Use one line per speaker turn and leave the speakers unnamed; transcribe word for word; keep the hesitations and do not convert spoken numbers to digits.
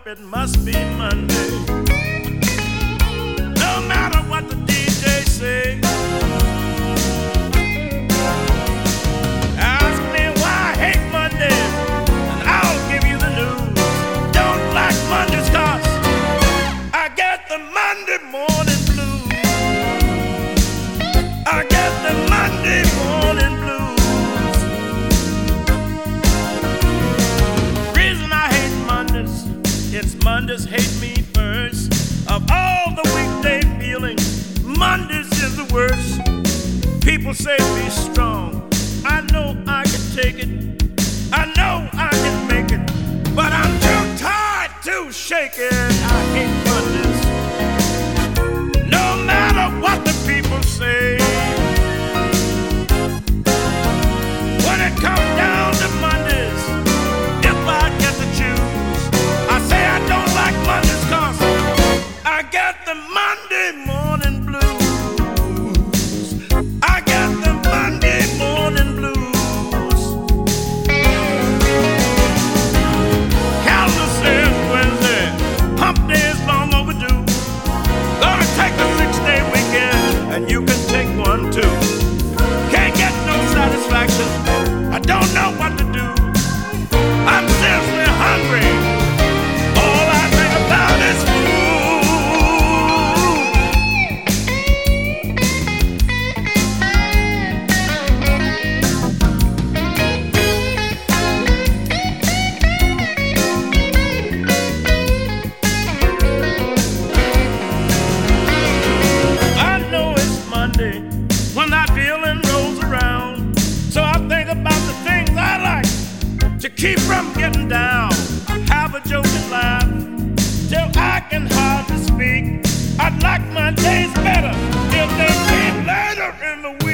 it must be Monday. No matter what the D J say. Ask me why I hate Mondays, and I'll give you the news. Don't like Mondays 'cause I get the Monday morning blues. I get the Monday morning blues. Reason I hate Mondays, it's Mondays hate me first. Of all the weekday feelings, Mondays is the worst. People say be strong. I know I can take it. I know I can make it. But I'm too tired to shake it. I hate Mondays. No matter what the people say. When it comes down to Mondays, if I get to choose, I say I don't like Mondays 'cause I get the Monday morning blues. I get the Monday morning blues. Calendar says Wednesday, hump day is long overdue. Gonna take a six-day weekend, and you can take one too. Can't get no satisfaction. I don't know what to do. I'm seriously hungry. All I think about is food. I know it's Monday when that feeling rolls around. So I think about the things I like to keep from getting down. I have a joke and laugh till I can hardly speak. I'd like my days better if they came later in the week.